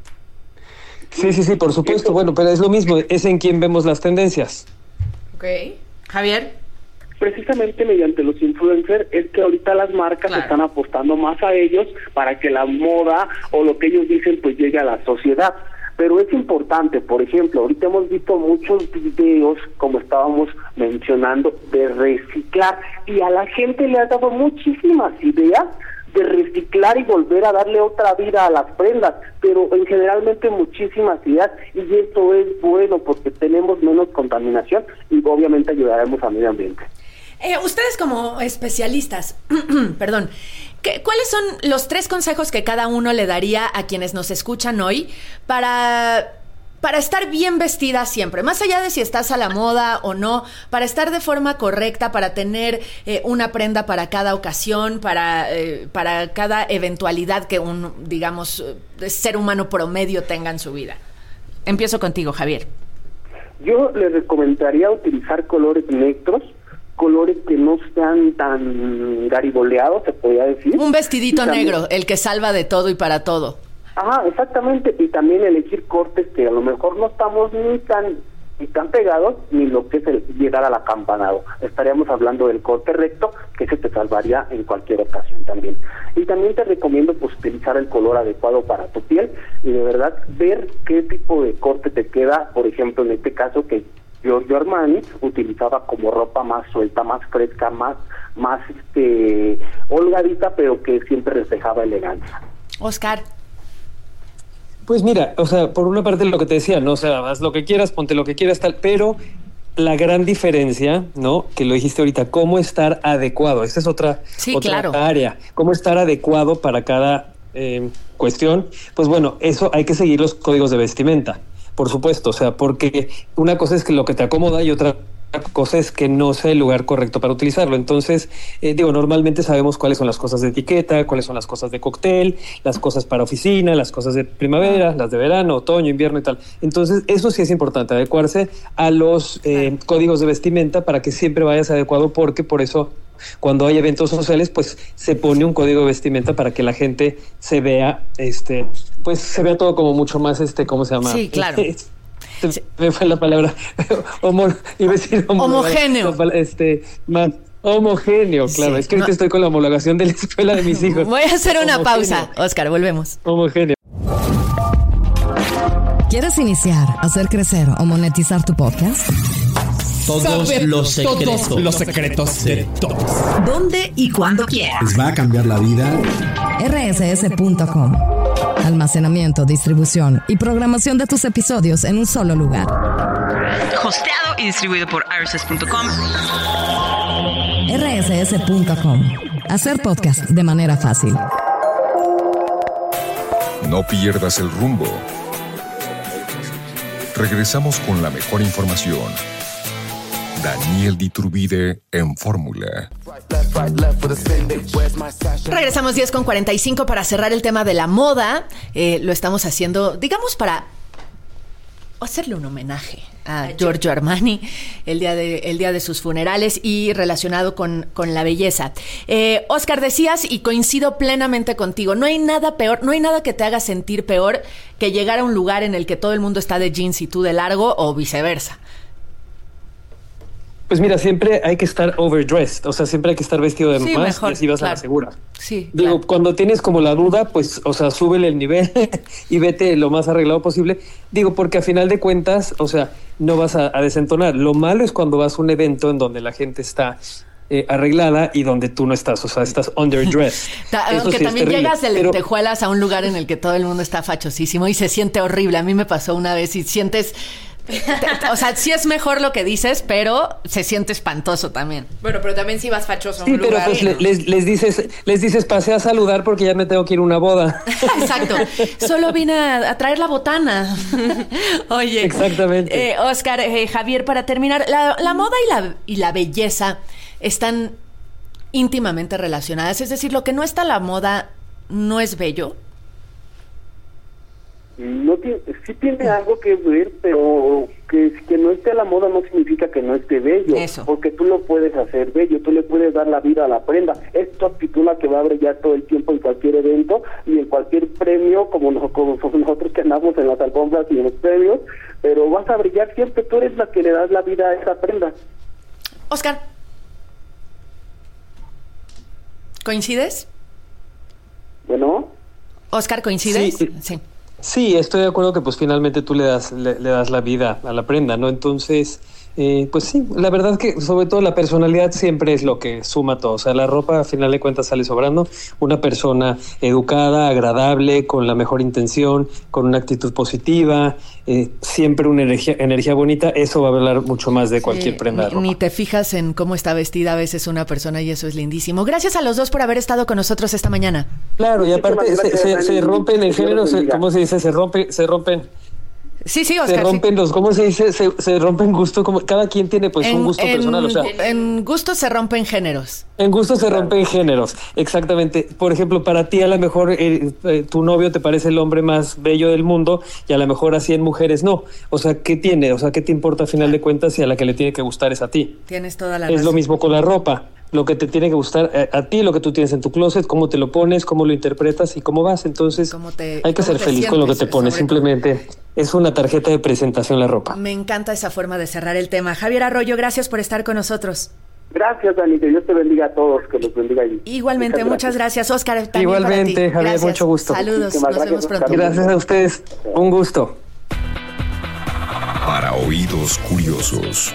Sí, sí, sí, por supuesto. Bueno, pero es lo mismo, es en quien vemos las tendencias. Ok. Javier. Precisamente mediante los influencers es que ahorita las marcas claro. están apostando más a ellos para que la moda o lo que ellos dicen pues llegue a la sociedad. Pero es importante, por ejemplo, ahorita hemos visto muchos videos, como estábamos mencionando, de reciclar, y a la gente le ha dado muchísimas ideas de reciclar y volver a darle otra vida a las prendas, pero en generalmente muchísimas ideas, y esto es bueno porque tenemos menos contaminación y obviamente ayudaremos al medio ambiente. Eh, ustedes como especialistas, perdón, ¿qué, ¿cuáles son los tres consejos que cada uno le daría a quienes nos escuchan hoy para para estar bien vestida siempre, más allá de si estás a la moda o no, para estar de forma correcta, para tener eh, una prenda para cada ocasión, para, eh, para cada eventualidad que un, digamos, ser humano promedio tenga en su vida? Empiezo contigo, Javier. Yo le recomendaría utilizar colores neutros, colores que no sean tan gariboleados, se podría decir. Un vestidito también, negro, el que salva de todo y para todo. Ajá, exactamente, y también elegir cortes que a lo mejor no estamos ni tan ni tan pegados, ni lo que es el llegar al acampanado. Estaríamos hablando del corte recto, que se te salvaría en cualquier ocasión también. Y también te recomiendo pues utilizar el color adecuado para tu piel, y de verdad ver qué tipo de corte te queda, por ejemplo, en este caso que Giorgio Armani utilizaba como ropa más suelta, más fresca, más, más este holgadita, pero que siempre reflejaba elegancia. Oscar. Pues mira, o sea, por una parte lo que te decía, no, o sea, haz lo que quieras, ponte lo que quieras, tal, pero la gran diferencia, ¿no? Que lo dijiste ahorita, cómo estar adecuado. Esa es otra, sí, otra claro. área. Cómo estar adecuado para cada eh, cuestión. Pues bueno, eso hay que seguir los códigos de vestimenta, por supuesto. O sea, porque una cosa es que lo que te acomoda y otra cosa es que no sea el lugar correcto para utilizarlo. Entonces, eh, digo, normalmente sabemos cuáles son las cosas de etiqueta, cuáles son las cosas de cóctel, las cosas para oficina, las cosas de primavera, las de verano, otoño, invierno y tal. Entonces, eso sí es importante, adecuarse a los eh, códigos de vestimenta para que siempre vayas adecuado, porque por eso cuando hay eventos sociales, pues se pone un código de vestimenta para que la gente se vea, este, pues se vea todo como mucho más, este, ¿cómo se llama? Sí, claro. Sí. Me fue la palabra Homo, iba a decir homogéneo. Este, más homogéneo, claro. Sí, es que ahorita no. estoy con la homologación de la escuela de mis hijos. Voy a hacer una homogéneo. pausa, Oscar, volvemos. Homogéneo. ¿Quieres iniciar, hacer crecer o monetizar tu podcast? Todos Saber los secretos. Todos los secretos de todos. ¿Dónde y cuándo quieras? Les va a cambiar la vida. R S S punto com. Almacenamiento, distribución y programación de tus episodios en un solo lugar. Hosteado y distribuido por R S S punto com. R S S punto com. Hacer podcast de manera fácil. No pierdas el rumbo. Regresamos con la mejor información. Daniel Diturbide en Fórmula. Regresamos diez con cuarenta y cinco para cerrar el tema de la moda. Eh, lo estamos haciendo, digamos, para hacerle un homenaje a Giorgio Armani el día de, el día de sus funerales y relacionado con, con la belleza. Eh, Oscar, decías, y coincido plenamente contigo, no hay nada peor, no hay nada que te haga sentir peor que llegar a un lugar en el que todo el mundo está de jeans y tú de largo, o viceversa. Pues mira, siempre hay que estar overdressed, o sea, siempre hay que estar vestido de sí, más, mejor, y así vas claro. a la segura. Sí, Digo, claro. Cuando tienes como la duda, pues, o sea, súbele el nivel y vete lo más arreglado posible. Digo, porque a final de cuentas, o sea, no vas a, a desentonar. Lo malo es cuando vas a un evento en donde la gente está eh, arreglada y donde tú no estás, o sea, estás underdressed. Aunque sí también llegas de pero... lentejuelas a un lugar en el que todo el mundo está fachosísimo y se siente horrible. A mí me pasó una vez y sientes... O sea, sí es mejor lo que dices, pero se siente espantoso también. Bueno, pero también si vas fachoso a sí, un pero lugar. pues le, les, les dices, les dices, pasé a saludar porque ya me tengo que ir a una boda. Exacto. Solo vine a, a traer la botana. Oye. Exactamente. Eh, Oscar, eh, Javier, para terminar, la, la moda y la, y la belleza están íntimamente relacionadas. Es decir, lo que no está a la moda no es bello. No tiene, sí tiene algo que ver, pero que, que no esté a la moda no significa que no esté bello. Eso. Porque tú lo puedes hacer bello, tú le puedes dar la vida a la prenda. Es tu actitud la que va a brillar todo el tiempo en cualquier evento y en cualquier premio, como, nos, como nosotros que andamos en las alfombras y en los premios, pero vas a brillar siempre, tú eres la que le das la vida a esa prenda. Oscar, ¿coincides? Bueno. Oscar, ¿coincides? Sí. sí. Sí, estoy de acuerdo que pues finalmente tú le das le, le das la vida a la prenda, ¿no? Entonces, eh, pues sí, la verdad que sobre todo la personalidad siempre es lo que suma todo. O sea, la ropa a final de cuentas sale sobrando. Una persona educada, agradable, con la mejor intención, con una actitud positiva, eh, siempre una energía, energía bonita, eso va a hablar mucho más de sí, cualquier prenda ni, de ropa. Ni te fijas en cómo está vestida a veces una persona y eso es lindísimo. Gracias a los dos por haber estado con nosotros esta mañana. Claro, y aparte se, se, se rompen el género, se, ¿cómo se dice? Se rompe, se rompen, Sí, sí, Oscar. Se rompen sí. los, ¿cómo se dice? Se, se rompen gusto, como cada quien tiene pues en, un gusto en, personal. O sea, en gusto se rompen géneros. En gusto se rompen géneros, exactamente. Por ejemplo, para ti a lo mejor eh, eh, tu novio te parece el hombre más bello del mundo y a lo mejor a cien mujeres no. O sea, ¿qué tiene? O sea, ¿qué te importa a final de cuentas si a la que le tiene que gustar es a ti? Tienes toda la Es razón. lo mismo con la ropa. Lo que te tiene que gustar a, a ti, lo que tú tienes en tu closet, cómo te lo pones, cómo lo interpretas y cómo vas. Entonces, te, hay que ser feliz con lo que te pones. Simplemente es una tarjeta de presentación la ropa. Me encanta esa forma de cerrar el tema. Javier Arroyo, gracias por estar con nosotros. Gracias, Dani, que Dios te bendiga a todos, que los bendiga allí. Igualmente, muchas gracias, muchas gracias Oscar. Igualmente, para ti. Javier, Gracias. mucho gusto. Saludos, nos gracias, vemos pronto. Gracias a ustedes, un gusto. Para oídos curiosos.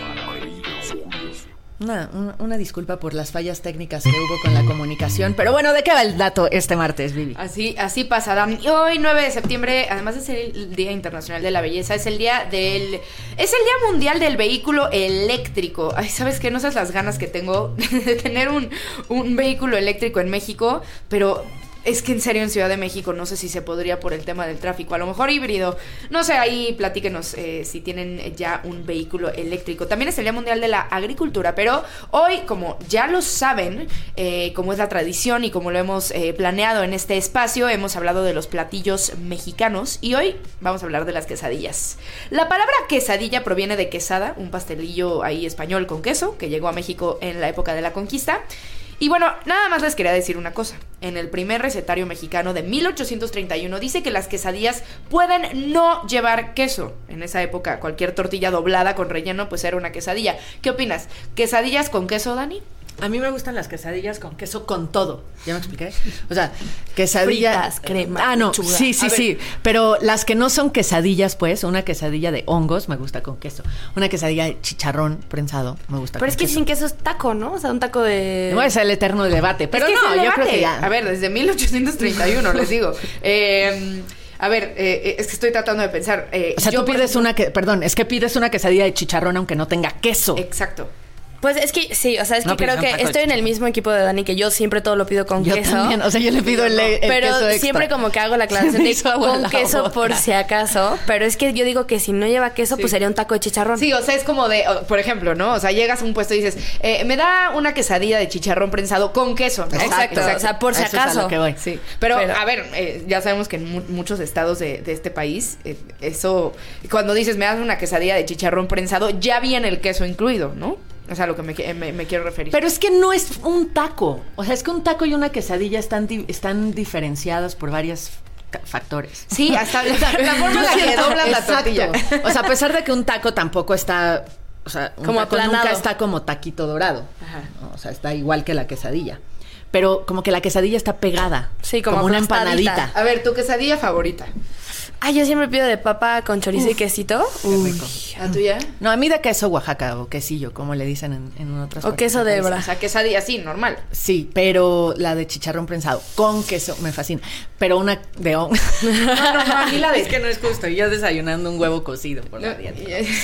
Una, una, una disculpa por las fallas técnicas que hubo con la comunicación, pero bueno, ¿de qué va el dato este martes, Vivi? Así, así pasa, Dan. Y hoy, nueve de septiembre, además de ser el Día Internacional de la Belleza, es el día del... Es el Día Mundial del Vehículo Eléctrico. Ay, ¿sabes qué? No sabes las ganas que tengo de tener un, un vehículo eléctrico en México, pero... Es que en serio en Ciudad de México no sé si se podría por el tema del tráfico, a lo mejor híbrido, no sé, ahí platíquenos eh, si tienen ya un vehículo eléctrico. También es el Día Mundial de la Agricultura, pero hoy, como ya lo saben, eh, como es la tradición y como lo hemos eh, planeado en este espacio, hemos hablado de los platillos mexicanos y hoy vamos a hablar de las quesadillas. La palabra quesadilla proviene de quesada, un pastelillo ahí español con queso que llegó a México en la época de la conquista. Y bueno, nada más les quería decir una cosa. En el primer recetario mexicano de mil ochocientos treinta y uno dice que las quesadillas pueden no llevar queso. En esa época cualquier tortilla doblada con relleno pues era una quesadilla. ¿Qué opinas? ¿Quesadillas con queso, Dani? A mí me gustan las quesadillas con queso con todo. ¿Ya me expliqué? O sea, quesadilla... Fritas, crema, Ah, no, lechuga. sí, sí, sí. Pero las que no son quesadillas, pues, una quesadilla de hongos me gusta con queso. Una quesadilla de chicharrón prensado me gusta Pero con es que queso. sin queso es taco, ¿no? O sea, un taco de... No, es el eterno debate. Pero Es que no, es el yo debate. creo que ya... A ver, desde mil ochocientos treinta y uno les digo. Eh... A ver, eh, es que estoy tratando de pensar. Eh, O sea, yo, tú pides por ejemplo, una que... Perdón, es que pides una quesadilla de chicharrón aunque no tenga queso. Exacto. Pues es que sí, o sea, es que No, creo pues, que un taco de estoy en el mismo equipo de Dani, que yo siempre todo lo pido con Yo queso. también, o sea, yo le pido el, el pero queso extra. siempre como que hago la aclaración Se me de hizo agua con la queso boca. por si acaso. Pero es que yo digo que si no lleva queso, Sí. pues sería un taco de chicharrón. Sí, o sea, es como de, o, por ejemplo, ¿no? O sea, llegas a un puesto y dices, eh, me da una quesadilla de chicharrón prensado con queso. ¿no? Exacto, o sea, por si Eso es a acaso. lo que voy. Sí, pero, Pero- a ver, eh, ya sabemos que en mu- muchos estados de, de este país, eh, eso, cuando dices me das una quesadilla de chicharrón prensado, ya viene el queso incluido, ¿no? O sea, a lo que me, qui- me, me quiero referir. Pero es que no es un taco. O sea, es que un taco y una quesadilla están, di- están diferenciadas por varios ca- factores. Sí, hasta la, la forma en la Yo que siento- doblas la exacto. tortilla. O sea, a pesar de que un taco tampoco está... O sea, un Como taco nunca aplanado. está como taquito dorado. Ajá. ¿no? O sea, está igual que la quesadilla. Pero como que la quesadilla está pegada. Sí, como una aplastadita. empanadita. A ver, tu quesadilla favorita. Ah, yo siempre pido de papa con chorizo y quesito. Uy. ¿La tuya? No, a mí de queso Oaxaca o quesillo, como le dicen en, en otras O partes queso del de país. hebra. O sea, quesadilla, sí, normal. Sí, pero la de chicharrón prensado con queso me fascina. Pero una de hon- No, no, no, a mí la de... Es que no es justo. Yo desayunando un huevo cocido por la No, dieta.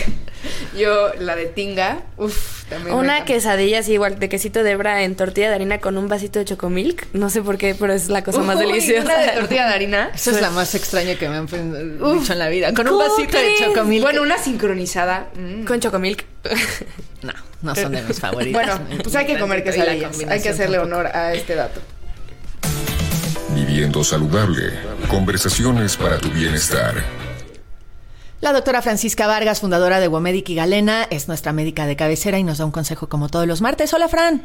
yo, la de tinga, uff, también me Una encanta. quesadilla así igual de quesito de hebra en tortilla de harina con un vasito de chocomilk. No sé por qué, pero es la cosa más Uy, deliciosa. una de tortilla de harina. Esa es la más extraña que me han pen- Uf, dicho en la vida. Con un ¿cómo vasito de crees? chocomilk. Bueno, una sincronizada. mm. Con chocomilk. No, no son de mis favoritas. Bueno, pues hay que comer Y la quesadillas. Hay que combinación hacerle tampoco. honor a este dato. Viviendo saludable. Conversaciones para tu bienestar. La doctora Francisca Vargas, fundadora de Womedic y Galena, es nuestra médica de cabecera y nos da un consejo como todos los martes. Hola, Fran.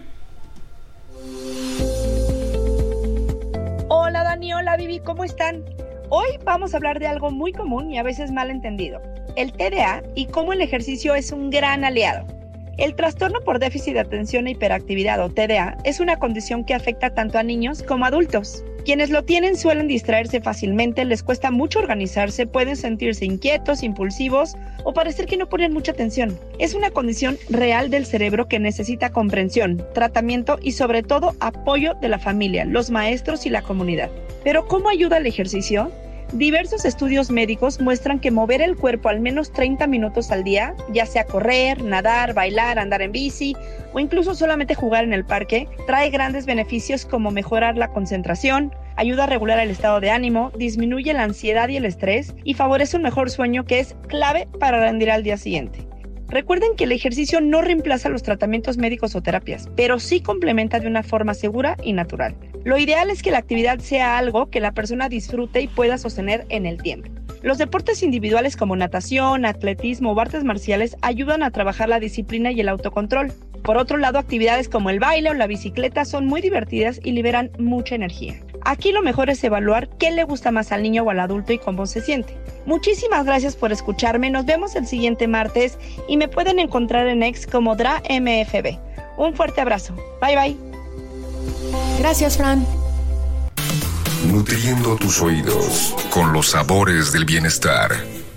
Hola Dani, hola Vivi, ¿cómo están? Hoy vamos a hablar de algo muy común y a veces mal entendido, el T D A y cómo el ejercicio es un gran aliado. El trastorno por déficit de atención e hiperactividad o T D A es una condición que afecta tanto a niños como a adultos. Quienes lo tienen suelen distraerse fácilmente, les cuesta mucho organizarse, pueden sentirse inquietos, impulsivos o parecer que no ponen mucha atención. Es una condición real del cerebro que necesita comprensión, tratamiento y sobre todo apoyo de la familia, los maestros y la comunidad. Pero ¿cómo ayuda el ejercicio? Diversos estudios médicos muestran que mover el cuerpo al menos treinta minutos al día, ya sea correr, nadar, bailar, andar en bici o incluso solamente jugar en el parque, trae grandes beneficios como mejorar la concentración, ayuda a regular el estado de ánimo, disminuye la ansiedad y el estrés y favorece un mejor sueño, que es clave para rendir al día siguiente. Recuerden que el ejercicio no reemplaza los tratamientos médicos o terapias, pero sí complementa de una forma segura y natural. Lo ideal es que la actividad sea algo que la persona disfrute y pueda sostener en el tiempo. Los deportes individuales como natación, atletismo o artes marciales ayudan a trabajar la disciplina y el autocontrol. Por otro lado, actividades como el baile o la bicicleta son muy divertidas y liberan mucha energía. Aquí lo mejor es evaluar qué le gusta más al niño o al adulto y cómo se siente. Muchísimas gracias por escucharme. Nos vemos el siguiente martes y me pueden encontrar en X como D R A M F B. Un fuerte abrazo. Bye bye. Gracias, Fran. Nutriendo tus oídos con los sabores del bienestar.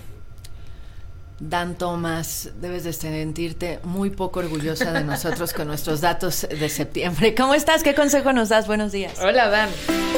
Dan Thomas, debes de sentirte muy poco orgullosa de nosotros con nuestros datos de septiembre. ¿Cómo estás? ¿Qué consejo nos das? Buenos días. Hola, Dan.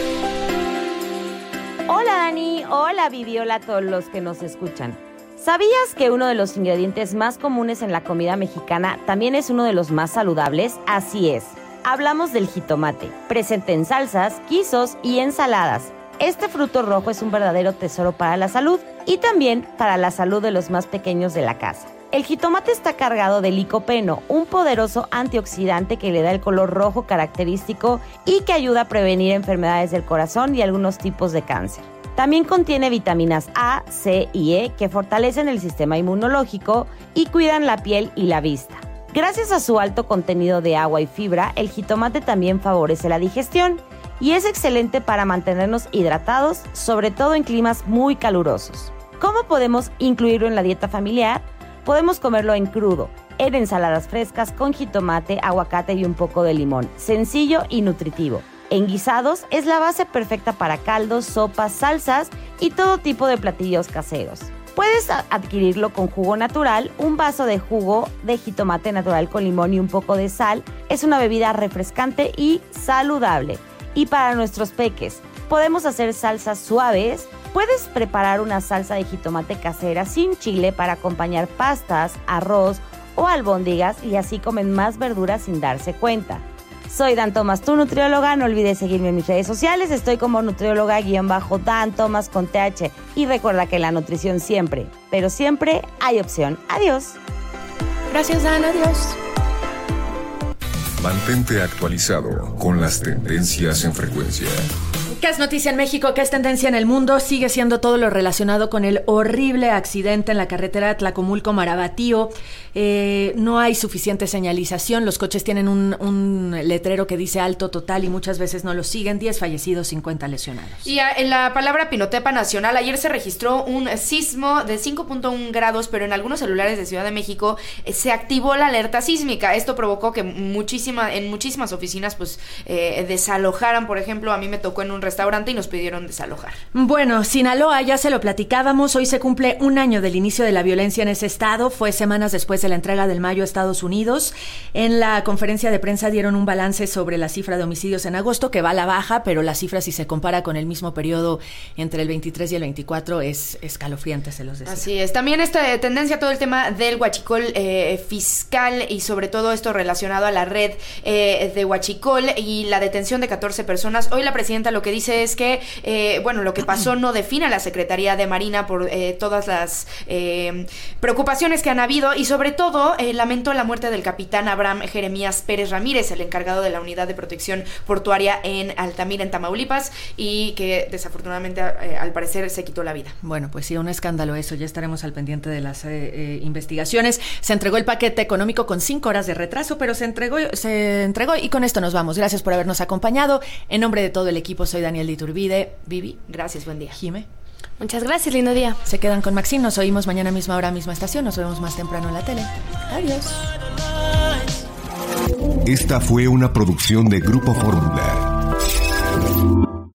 Hola, Dani. Hola, Vivi. Hola a todos los que nos escuchan. ¿Sabías que uno de los ingredientes más comunes en la comida mexicana también es uno de los más saludables? Así es. Hablamos del jitomate, presente en salsas, guisos y ensaladas. Este fruto rojo es un verdadero tesoro para la salud y también para la salud de los más pequeños de la casa. El jitomate está cargado de licopeno, un poderoso antioxidante que le da el color rojo característico y que ayuda a prevenir enfermedades del corazón y algunos tipos de cáncer. También contiene vitaminas A, C y E que fortalecen el sistema inmunológico y cuidan la piel y la vista. Gracias a su alto contenido de agua y fibra, el jitomate también favorece la digestión y es excelente para mantenernos hidratados, sobre todo en climas muy calurosos. ¿Cómo podemos incluirlo en la dieta familiar? Podemos comerlo en crudo, en ensaladas frescas con jitomate, aguacate y un poco de limón. Sencillo y nutritivo. En guisados es la base perfecta para caldos, sopas, salsas y todo tipo de platillos caseros. Puedes adquirirlo con jugo natural, un vaso de jugo de jitomate natural con limón y un poco de sal. Es una bebida refrescante y saludable. Y para nuestros peques, podemos hacer salsas suaves. Puedes preparar una salsa de jitomate casera sin chile para acompañar pastas, arroz o albóndigas y así comen más verduras sin darse cuenta. Soy Dan Thomas, tu nutrióloga. No olvides seguirme en mis redes sociales. Estoy como nutrióloga-Dan Thomas con T H. Y recuerda que en la nutrición siempre, pero siempre hay opción. Adiós. Gracias, Dan. Adiós. Mantente actualizado con las tendencias en frecuencia. ¿Qué es noticia en México? ¿Qué es tendencia en el mundo? Sigue siendo todo lo relacionado con el horrible accidente en la carretera Tlacomulco-Marabatío. Eh, no hay suficiente señalización. Los coches tienen un, un letrero que dice alto total y muchas veces no lo siguen. diez fallecidos, cincuenta lesionados. Y a, en la palabra Pinotepa Nacional, ayer se registró un sismo de cinco punto uno grados, pero en algunos celulares de Ciudad de México eh, se activó la alerta sísmica. Esto provocó que muchísima, en muchísimas oficinas pues eh, desalojaran. Por ejemplo, a mí me tocó en un restaurante y nos pidieron desalojar. Bueno, Sinaloa, ya se lo platicábamos, hoy se cumple un año del inicio de la violencia en ese estado, fue semanas después de la entrega del Mayo a Estados Unidos. En la conferencia de prensa dieron un balance sobre la cifra de homicidios en agosto, que va a la baja, pero la cifra, si se compara con el mismo periodo entre el veintitrés y el veinticuatro, es escalofriante, se los decía. Así es. También esta tendencia, todo el tema del huachicol eh, fiscal y sobre todo esto relacionado a la red eh, de huachicol y la detención de catorce personas. Hoy la presidenta lo que dice es que, eh, bueno, lo que pasó no define a la Secretaría de Marina por eh, todas las eh, preocupaciones que han habido y sobre todo eh, lamentó la muerte del capitán Abraham Jeremías Pérez Ramírez, el encargado de la Unidad de Protección Portuaria en Altamira, en Tamaulipas, y que desafortunadamente eh, al parecer se quitó la vida. Bueno, pues sí, un escándalo eso, ya estaremos al pendiente de las eh, eh, investigaciones. Se entregó el paquete económico con cinco horas de retraso, pero se entregó, se entregó y con esto nos vamos. Gracias por habernos acompañado. En nombre de todo el equipo, soy Daniel de Iturbide. Vivi, gracias, buen día. Jime. Muchas gracias, lindo día. Se quedan con Maxine, nos oímos mañana misma hora, misma estación, nos vemos más temprano en la tele. Adiós. Esta fue una producción de Grupo Fórmula.